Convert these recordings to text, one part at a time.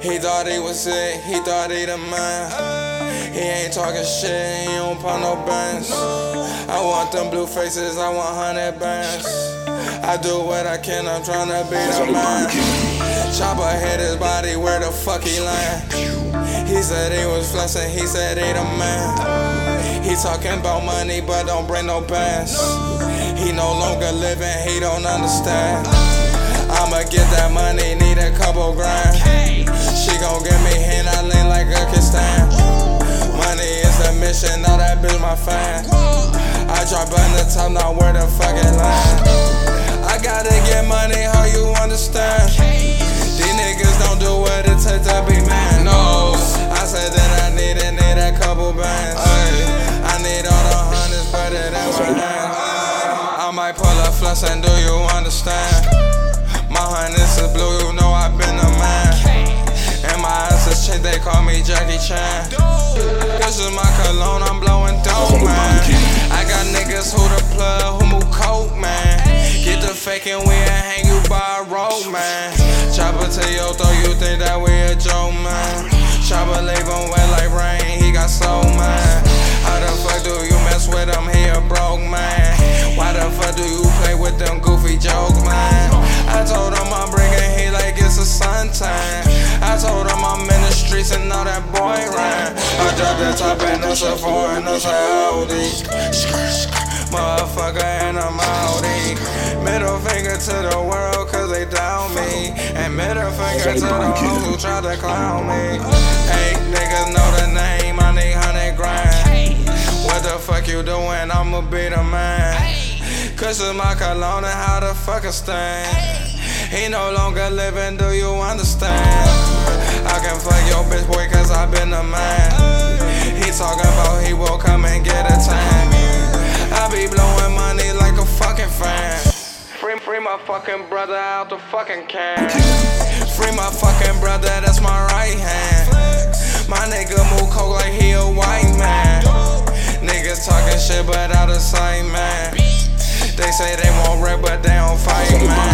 He thought he was sick, he thought he the man. He ain't talking shit, he don't pop no bands. I want them blue faces, I want 100 bands. I do what I can, I'm tryna be the man. Chopper hit his body, where the fuck he land? He said he was flexing, he said he the man. He talking about money, but don't bring no bands. He no longer living, he don't understand. I'ma get that money, need a couple grand. She gon' give me hand, I lean like a kickstand. Money is the mission, now that bitch my fan. I drop on the top, now where the fuck it land? I gotta get money, how you understand? These niggas don't do what it takes to be man. No, I said that I need a couple bands. I need all the hundreds, put it in my hand. I might pull a flush and do you understand? My hundreds is blue, you know I've been a man. And my eyes is changed, they call me Jackie Chan. This is my cologne, I'm blowing dope, man. I got niggas who the plug, who move coke, man. Get the faking, we ain't hang you by a rope, man. Chopper to your throat, you think that we a joke, man. Chopper leave him wet like rain, he got soul, man. How the fuck do you mess with him, he a broke, man. Why the fuck do you play with them goofy jokes, man? I told him I'm bringing heat like it's a suntan. I told him I'm in the streets and all that boy ran. I dropped the top and it's a foreign, it's a Audi. Motherfucker and I'm outie. Middle finger to the world cause they doubt me. And middle finger to the hoes who try to clown me. Hey, niggas know the name, I need 100 grand. What the fuck you doing, I'ma be the man. Cause it's my cologne and how the fuck I stand. He no longer living, do you understand? I can fuck your bitch boy cause I been the man. He talking about he will come and get a tan. I be blowing money like a fucking fan. Free my fucking brother out the fucking can. Free my fucking brother, that's my right hand. My nigga move coke like he a white man. Niggas talking shit but out of sight, man. They say they won't rap but they don't fight,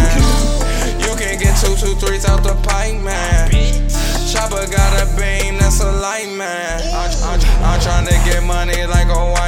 man. You can get 2, 2, 3s out the pipe, man. Chopper got a beam, that's a light, man. I'm tryna get money like a